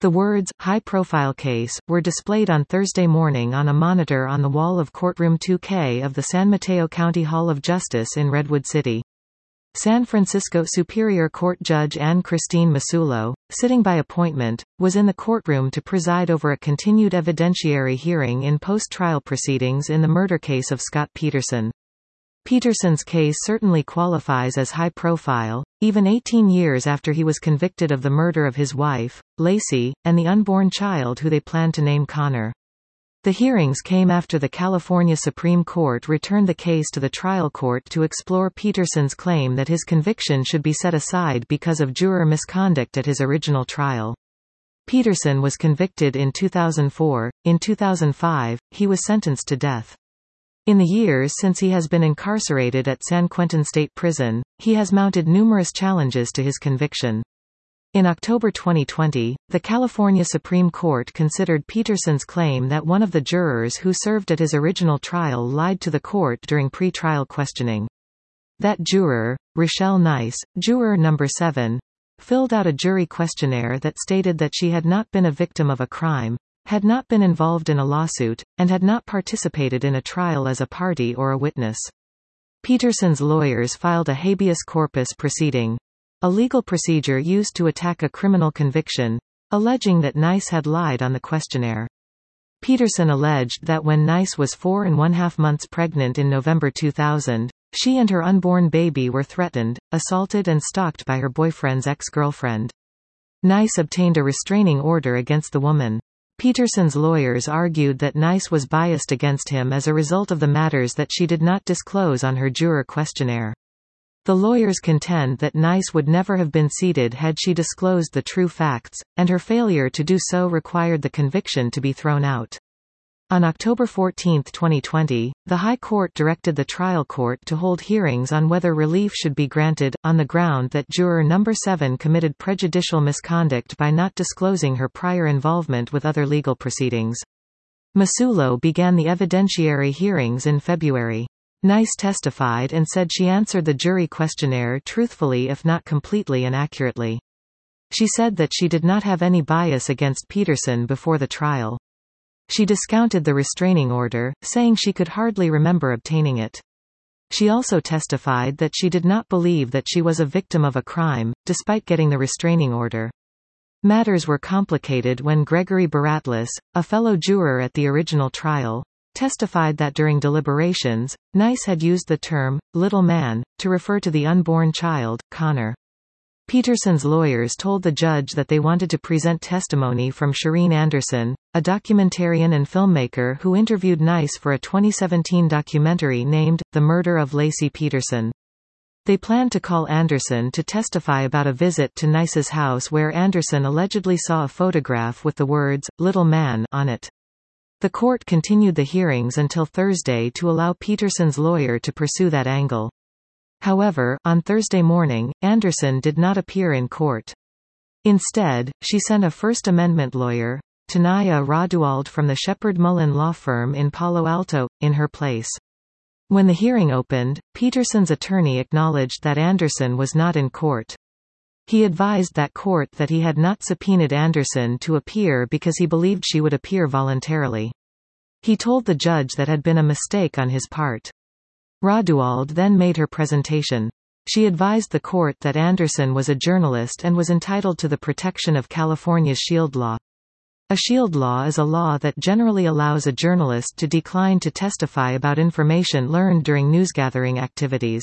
The words, "high-profile case," were displayed on Thursday morning on a monitor on the wall of Courtroom 2K of the San Mateo County Hall of Justice in Redwood City. San Francisco Superior Court Judge Anne Christine Masulo, sitting by appointment, was in the courtroom to preside over a continued evidentiary hearing in post-trial proceedings in the murder case of Scott Peterson. Peterson's case certainly qualifies as high profile, even 18 years after he was convicted of the murder of his wife, Lacey, and the unborn child who they planned to name Connor. The hearings came after the California Supreme Court returned the case to the trial court to explore Peterson's claim that his conviction should be set aside because of juror misconduct at his original trial. Peterson was convicted in 2004. In 2005, he was sentenced to death. In the years since he has been incarcerated at San Quentin State Prison, he has mounted numerous challenges to his conviction. In October 2020, the California Supreme Court considered Peterson's claim that one of the jurors who served at his original trial lied to the court during pre-trial questioning. That juror, Rochelle Nice, juror number 7, filled out a jury questionnaire that stated that she had not been a victim of a crime, had not been involved in a lawsuit, and had not participated in a trial as a party or a witness. Peterson's lawyers filed a habeas corpus proceeding, a legal procedure used to attack a criminal conviction, alleging that Nice had lied on the questionnaire. Peterson alleged that when Nice was 4½ months pregnant in November 2000, she and her unborn baby were threatened, assaulted and stalked by her boyfriend's ex-girlfriend. Nice obtained a restraining order against the woman. Peterson's lawyers argued that Nice was biased against him as a result of the matters that she did not disclose on her juror questionnaire. The lawyers contend that Nice would never have been seated had she disclosed the true facts, and her failure to do so required the conviction to be thrown out. On October 14, 2020, the High Court directed the trial court to hold hearings on whether relief should be granted, on the ground that juror number 7 committed prejudicial misconduct by not disclosing her prior involvement with other legal proceedings. Masulo began the evidentiary hearings in February. Nice testified and said she answered the jury questionnaire truthfully if not completely and accurately. She said that she did not have any bias against Peterson before the trial. She discounted the restraining order, saying she could hardly remember obtaining it. She also testified that she did not believe that she was a victim of a crime, despite getting the restraining order. Matters were complicated when Gregory Baratlis, a fellow juror at the original trial, testified that during deliberations, Nice had used the term, "little man," to refer to the unborn child, Connor. Peterson's lawyers told the judge that they wanted to present testimony from Shireen Anderson, a documentarian and filmmaker who interviewed Nice for a 2017 documentary named, The Murder of Lacey Peterson. They planned to call Anderson to testify about a visit to Nice's house where Anderson allegedly saw a photograph with the words, "little man," on it. The court continued the hearings until Thursday to allow Peterson's lawyer to pursue that angle. However, on Thursday morning, Anderson did not appear in court. Instead, she sent a First Amendment lawyer, Tanaya Raduald from the Shepard Mullen law firm in Palo Alto, in her place. When the hearing opened, Peterson's attorney acknowledged that Anderson was not in court. He advised that court that he had not subpoenaed Anderson to appear because he believed she would appear voluntarily. He told the judge that had been a mistake on his part. Raduald then made her presentation. She advised the court that Anderson was a journalist and was entitled to the protection of California's SHIELD law. A SHIELD law is a law that generally allows a journalist to decline to testify about information learned during newsgathering activities.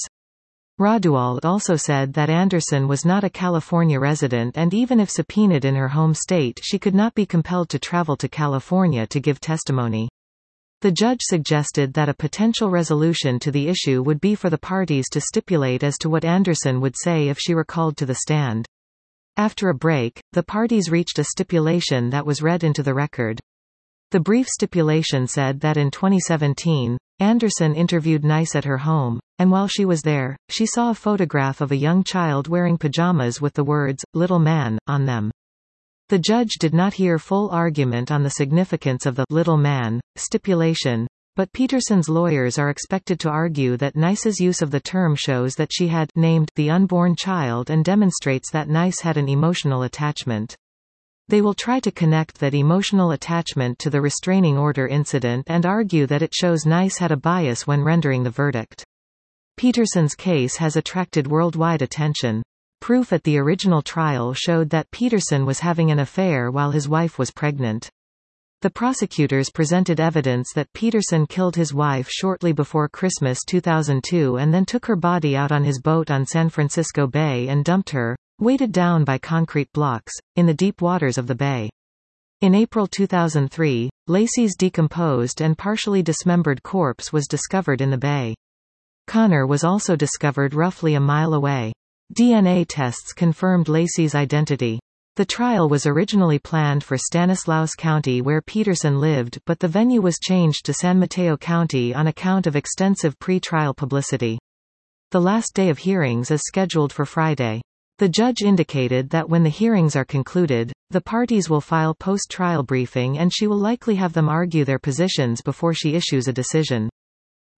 Raduald also said that Anderson was not a California resident and even if subpoenaed in her home state she could not be compelled to travel to California to give testimony. The judge suggested that a potential resolution to the issue would be for the parties to stipulate as to what Anderson would say if she were called to the stand. After a break, the parties reached a stipulation that was read into the record. The brief stipulation said that in 2017, Anderson interviewed Nice at her home, and while she was there, she saw a photograph of a young child wearing pajamas with the words, "little man," on them. The judge did not hear full argument on the significance of the "little man" stipulation, but Peterson's lawyers are expected to argue that Nice's use of the term shows that she had named the unborn child and demonstrates that Nice had an emotional attachment. They will try to connect that emotional attachment to the restraining order incident and argue that it shows NICE had a bias when rendering the verdict. Peterson's case has attracted worldwide attention. Proof at the original trial showed that Peterson was having an affair while his wife was pregnant. The prosecutors presented evidence that Peterson killed his wife shortly before Christmas 2002 and then took her body out on his boat on San Francisco Bay and dumped her, weighted down by concrete blocks, in the deep waters of the bay. In April 2003, Laci's decomposed and partially dismembered corpse was discovered in the bay. Connor was also discovered roughly a mile away. DNA tests confirmed Laci's identity. The trial was originally planned for Stanislaus County where Peterson lived, but the venue was changed to San Mateo County on account of extensive pre-trial publicity. The last day of hearings is scheduled for Friday. The judge indicated that when the hearings are concluded, the parties will file post-trial briefing and she will likely have them argue their positions before she issues a decision.